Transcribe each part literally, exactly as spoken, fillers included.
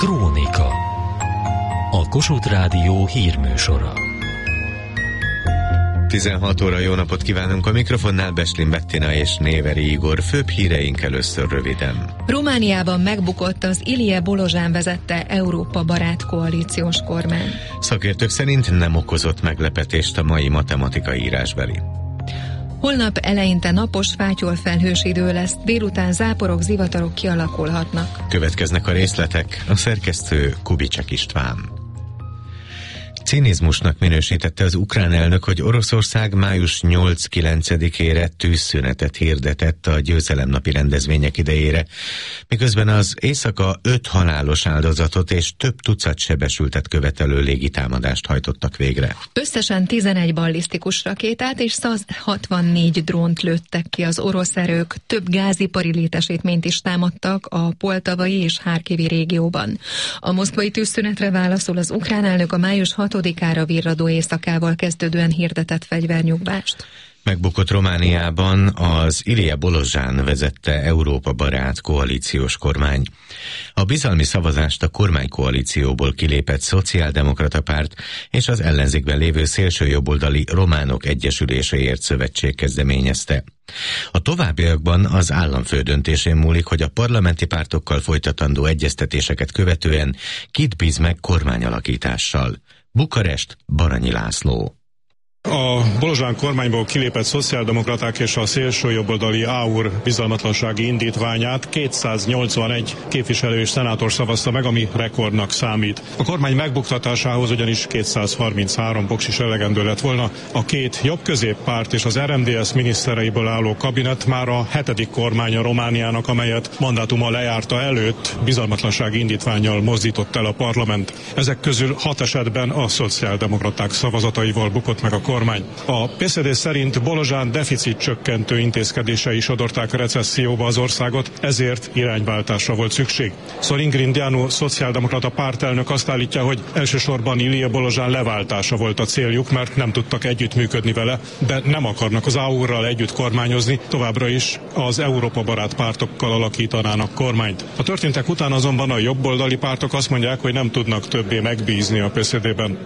Krónika. A Kossuth Rádió hírműsora. tizenhat óra, jó napot kívánunk, a mikrofonnál Beslin Bettina és Néveri Igor. Főbb híreink először röviden. Romániában megbukott az Ilie Bolozsán vezette Európa barát koalíciós kormány. Szakértők szerint nem okozott meglepetést a mai matematika írásbeli. Holnap eleinte napos, fátyol-felhős idő lesz, délután záporok, zivatarok kialakulhatnak. Következnek a részletek, a szerkesztő Kubicsek István. Cinizmusnak minősítette az ukrán elnök, hogy Oroszország május nyolc-kilencedikére tűzszünetet hirdetett a győzelemnapi rendezvények idejére, miközben az éjszaka öt halálos áldozatot és több tucat sebesültet követelő légitámadást hajtottak végre. Összesen tizenegy ballisztikus rakétát és száz hatvannégy drónt lőttek ki az orosz erők, több gázipari létesítményt is támadtak a poltavai és Harkivi régióban. A moszkvai tűzszünetre válaszol az ukrán elnök a május hatodikára virradó éjszakával kezdődően hirdetett fegyvernyugvást. Megbukott Romániában az Ilie Bolozsán vezette Európa barát koalíciós kormány. A bizalmi szavazást a kormánykoalícióból kilépett szociáldemokrata párt és az ellenzékben lévő szélsőjobboldali Románok Egyesüléséért szövetség kezdeményezte. A továbbiakban az államfő döntésén múlik, hogy a parlamenti pártokkal folytatandó egyeztetéseket követően kit bíz meg kormányalakítással. Bukarest, Baranyi László. A Bolozsán kormányból kilépett szociáldemokraták és a szélsőjobboldali á u er bizalmatlansági indítványát kétszáznyolcvanegy képviselő és szenátor szavazta meg, ami rekordnak számít. A kormány megbuktatásához ugyanis kétszázharminchárom voks is elegendő lett volna. A két jobb-középpárt és az er em dé es minisztereiből álló kabinet már a hetedik kormánya Romániának, amelyet mandátuma lejárta előtt bizalmatlansági indítvánnyal mozdított el a parlament. Ezek közül hat esetben a szociáldemokraták szavazataival bukott meg a kormány. A pé es zé dé szerint Bolozsán deficit csökkentő intézkedései sodorták recesszióba az országot, ezért irányváltásra volt szükség. Sorin Grindeanu szociáldemokrata pártelnök azt állítja, hogy elsősorban Ilie Bolozsán leváltása volt a céljuk, mert nem tudtak együttműködni vele, de nem akarnak az á u er-ral együtt kormányozni, továbbra is az Európa barát pártokkal alakítanának kormányt. A történtek után azonban a jobboldali pártok azt mondják, hogy nem tudnak többé megbízni a pé es zé dében.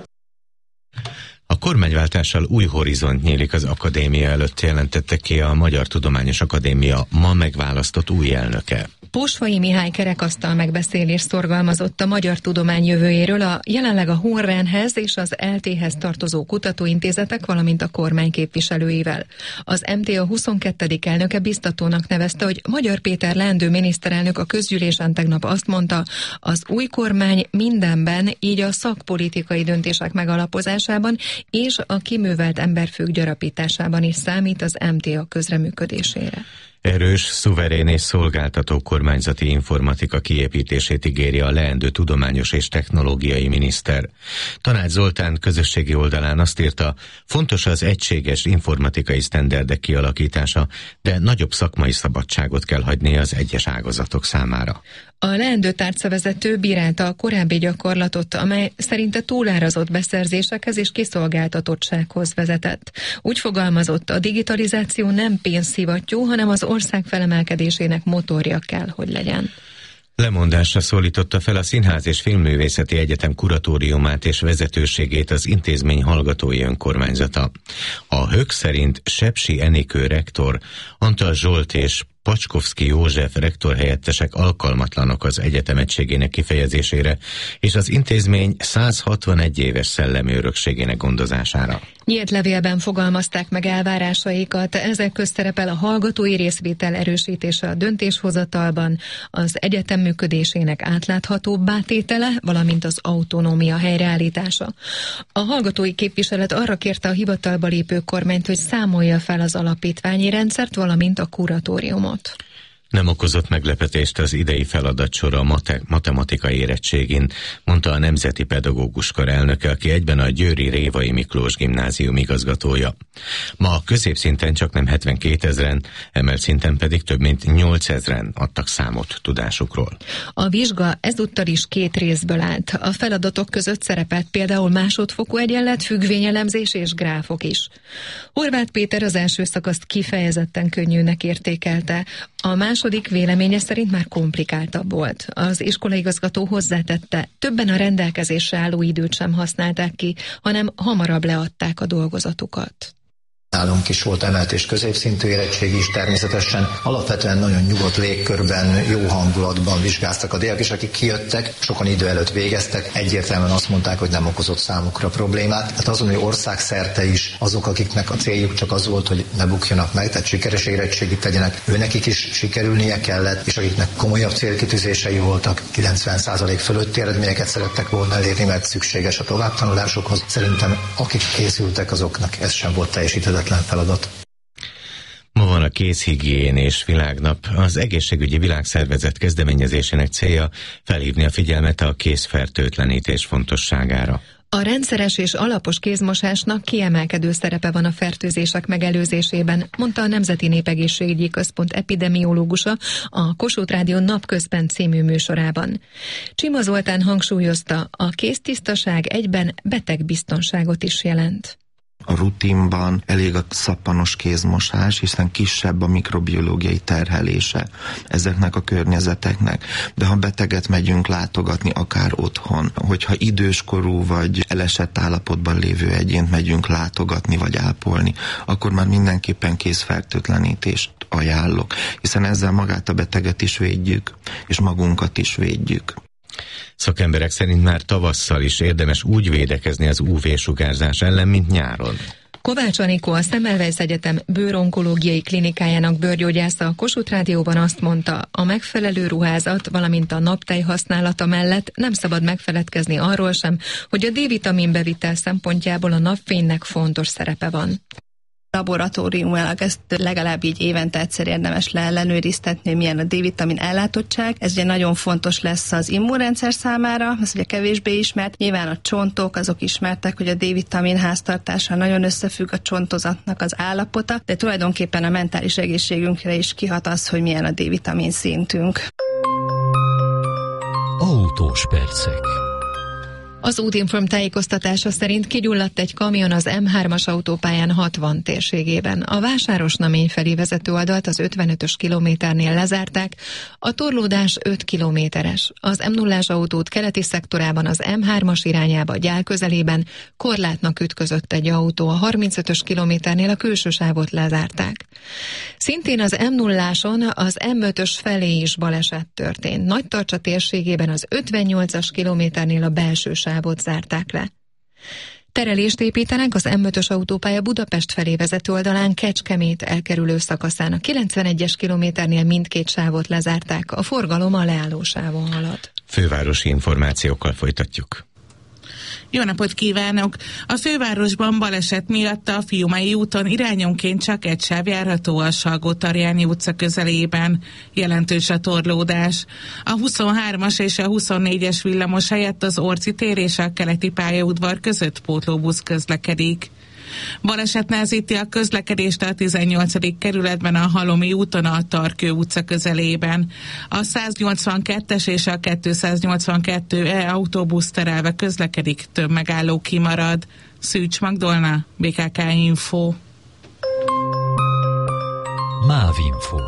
A kormányváltással új horizont nyílik az akadémia előtt, jelentette ki a Magyar Tudományos Akadémia ma megválasztott új elnöke. Posvai Mihály kerekasztal megbeszélés szorgalmazott a magyar tudomány jövőjéről a jelenleg a Horrenhez és az el té-hez tartozó kutatóintézetek, valamint a kormány képviselőivel. Az em té á huszonkettedik elnöke biztatónak nevezte, hogy Magyar Péter leendő miniszterelnök a közgyűlésen tegnap azt mondta, az új kormány mindenben, így a szakpolitikai döntések megalapozásában és a kiművelt emberfők gyarapításában is számít az em té á közreműködésére. Erős, szuverén és szolgáltató kormányzati informatika kiépítését ígéri a leendő tudományos és technológiai miniszter. Tanács Zoltán közösségi oldalán azt írta, fontos az egységes informatikai sztenderdek kialakítása, de nagyobb szakmai szabadságot kell hagyni az egyes ágazatok számára. A leendő tárcavezető bírálta a korábbi gyakorlatot, amely szerinte túlárazott beszerzésekhez és kiszolgáltatottsághoz vezetett. Úgy fogalmazott, a digitalizáció nem pénzszivattyú, hanem az ország felemelkedésének motorja kell, hogy legyen. Lemondásra szólította fel a Színház és Filmművészeti Egyetem kuratóriumát és vezetőségét az intézmény hallgatói önkormányzata. A Hök szerint Sepsi Enikő rektor, Antal Zsolt és Pacskovszki József rektorhelyettesek alkalmatlanok az egyetem egységének kifejezésére és az intézmény száz hatvanegy éves szellemi örökségének gondozására. Nyílt levélben fogalmazták meg elvárásaikat, ezek közt szerepel a hallgatói részvétel erősítése a döntéshozatalban, az egyetem működésének átláthatóbbá tétele, valamint az autonómia helyreállítása. A hallgatói képviselet arra kérte a hivatalba lépő kormányt, hogy számolja fel az alapítványi rendszert, valamint a kuratóriumot. Nem okozott meglepetést az idei feladatsor a mate- matematikai érettségin, mondta a Nemzeti Pedagógus Kar elnöke, aki egyben a győri Révai Miklós gimnázium igazgatója. Ma a középszinten csak nem hetvenkétezren, emelt szinten pedig több mint nyolcezren adtak számot tudásukról. A vizsga ezúttal is két részből állt. A feladatok között szerepelt például másodfokú egyenlet, függvényelemzés és gráfok is. Horváth Péter az első szakaszt kifejezetten könnyűnek értékelte. A második véleménye szerint már komplikáltabb volt. Az iskolaigazgató hozzátette, többen a rendelkezésre álló időt sem használták ki, hanem hamarabb leadták a dolgozatukat. Nálunk is volt emelt és középszintű érettség is természetesen. Alapvetően nagyon nyugodt légkörben, jó hangulatban vizsgáztak a diákok, és akik kijöttek, sokan idő előtt végeztek, egyértelműen azt mondták, hogy nem okozott számukra problémát. Hát azon, hogy országszerte is azok, akiknek a céljuk csak az volt, hogy ne bukjanak meg, tehát sikeres érettségit tegyenek, őnekik is sikerülnie kellett, és akiknek komolyabb célkitűzései voltak, kilencven százalék fölötti eredményeket szerettek volna elérni, mert szükséges a továbbtanulásokhoz. Szerintem akik készültek, azoknak ez sem volt teljesíthetetlen feladat. Ma van a kézhigiénés világnap. Az Egészségügyi Világszervezet kezdeményezésének célja felhívni a figyelmet a kézfertőtlenítés fontosságára. A rendszeres és alapos kézmosásnak kiemelkedő szerepe van a fertőzések megelőzésében, mondta a Nemzeti Népegészségügyi Központ epidemiológusa a Kossuth Rádió Napközben című műsorában. Csima Zoltán hangsúlyozta, a kéztisztaság egyben betegbiztonságot is jelent. A rutinban elég a szappanos kézmosás, hiszen kisebb a mikrobiológiai terhelése ezeknek a környezeteknek. De ha beteget megyünk látogatni, akár otthon, hogyha időskorú vagy elesett állapotban lévő egyént megyünk látogatni vagy ápolni, akkor már mindenképpen kézfertőtlenítést ajánlok, hiszen ezzel magát a beteget is védjük, és magunkat is védjük. Szakemberek szerint már tavasszal is érdemes úgy védekezni az ú vé-sugárzás ellen, mint nyáron. Kovács Anikó, a Semmelweis Egyetem bőronkológiai klinikájának bőrgyógyásza a Kossuth Rádióban azt mondta, a megfelelő ruházat, valamint a naptej használata mellett nem szabad megfeledkezni arról sem, hogy a D-vitamin bevitel szempontjából a napfénynek fontos szerepe van. Laboratóriumilag ezt legalább így évente egyszer érdemes leellenőriztetni, milyen a D-vitamin ellátottság. Ez ugye nagyon fontos lesz az immunrendszer számára, ez ugye kevésbé ismert. Nyilván a csontok, azok ismertek, hogy a D-vitamin háztartása nagyon összefügg a csontozatnak az állapota, de tulajdonképpen a mentális egészségünkre is kihat az, hogy milyen a D-vitamin szintünk. Autós percek. Az Útinform tájékoztatása szerint kigyulladt egy kamion az M hármas autópályán hatvan térségében. A Vásárosnamény felé vezető oldalt az ötvenötös kilométernél lezárták, a torlódás öt kilométeres. Az M nullás autót keleti szektorában az M hármas irányába Gyál közelében korlátnak ütközött egy autó, a harmincötös kilométernél a külső sávot lezárták. Szintén az M nulláson az M ötös felé is baleset történt. Nagytarcsa térségében az ötvennyolcas kilométernél a belső sávot zárták le. Terelést építenek az M ötös autópálya Budapest felé vezető oldalán Kecskemét elkerülő szakaszán. A kilencvenegyes kilométernél mindkét sávot lezárták, a forgalom a leálló sávon halad. Fővárosi információkkal folytatjuk. Jó napot kívánok! A fővárosban baleset miatt a Fiumei úton irányonként csak egy sáv járható, a Salgó-Tarjányi utca közelében. Jelentős a torlódás. A huszonhármas és a huszonnégyes villamos helyett az Orci tér és a keleti pályaudvar között pótlóbusz közlekedik. Baleset nehezíti a közlekedést a tizennyolcadik kerületben a Halomi úton a Tarkő utca közelében. A száznyolcvankettes és a kétszáznyolcvankettő E autóbusz terelve közlekedik, több megálló kimarad. Szűcs Magdolna, bé ká ká Info. Mávinfo.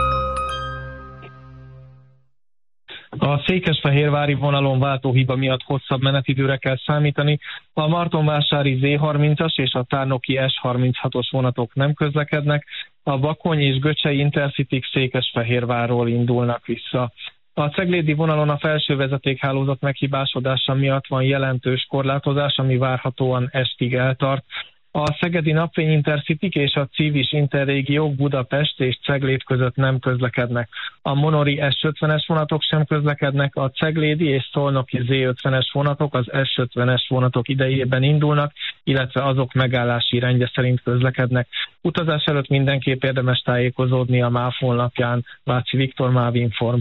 A székesfehérvári vonalon váltóhiba miatt hosszabb menetidőre kell számítani. A martonvásári zé harmincas és a tárnoki es harminchatos vonatok nem közlekednek, a Bakony és Göcsei Intercity Székesfehérvárról indulnak vissza. A ceglédi vonalon a felső vezetékhálózat meghibásodása miatt van jelentős korlátozás, ami várhatóan estig eltart. A Szegedi Napfény Intercity és a Civis Interrégiók Budapest és Ceglét között nem közlekednek. A Monori es ötvenes vonatok sem közlekednek, a ceglédi és szolnoki zé ötvenes vonatok az es ötvenes vonatok idejében indulnak, illetve azok megállási rendje szerint közlekednek. Utazás előtt mindenképp érdemes tájékozódni a MÁV honlapján. Váci Viktor, Mávinform.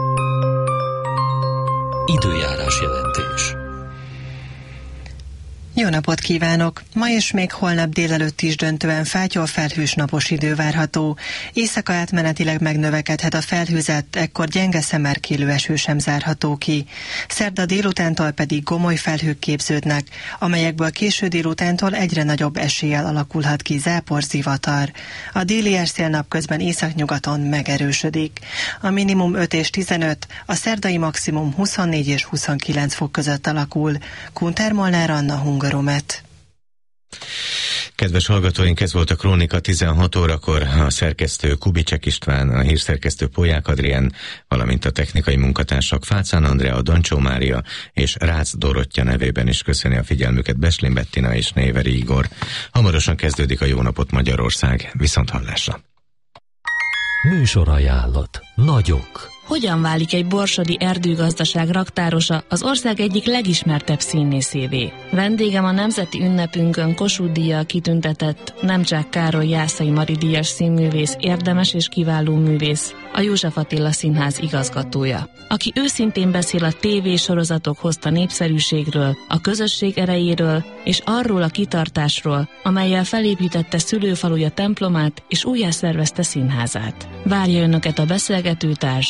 Időjárás jelentés. Jó napot kívánok! Ma és még holnap délelőtt is döntően fátyol felhős napos idő várható. Éjszaka átmenetileg megnövekedhet a felhőzet, ekkor gyenge szemerkélő eső sem zárható ki. Szerda délutántól pedig gomoly felhők képződnek, amelyekből késő délutántól egyre nagyobb eséllyel alakulhat ki zápor, zivatar. A déli erszél napközben északnyugaton megerősödik. A minimum öt és tizenöt, a szerdai maximum huszonnégy és huszonkilenc fok között alakul. Kunter Molnár Anna, Hungaromet. Kedves hallgatóink, ez volt a Krónika tizenhat órakor, a szerkesztő Kubicsek István, a hírszerkesztő Polyák Adrián, valamint a technikai munkatársak Fácán Andrea, Dancsó Mária és Rácz Dorottya nevében is köszöni a figyelmüket Beslin Bettina és Néveri Igor. Hamarosan kezdődik a Jó napot Magyarország, viszont hallásra. Műsorajánlat. Nagyok. Hogyan válik egy borsodi erdőgazdaság raktárosa az ország egyik legismertebb színészévé? Vendégem a nemzeti ünnepünkön Kossuth-díjjal kitüntetett Nemcsák Károly Jászai Mari díjas színművész, érdemes és kiváló művész, a József Attila Színház igazgatója, aki őszintén beszél a tévésorozatok hozta népszerűségről, a közösség erejéről és arról a kitartásról, amellyel felépítette szülőfaluja templomát és újjászervezte színházát. Várja önöket a beszélgetőtárs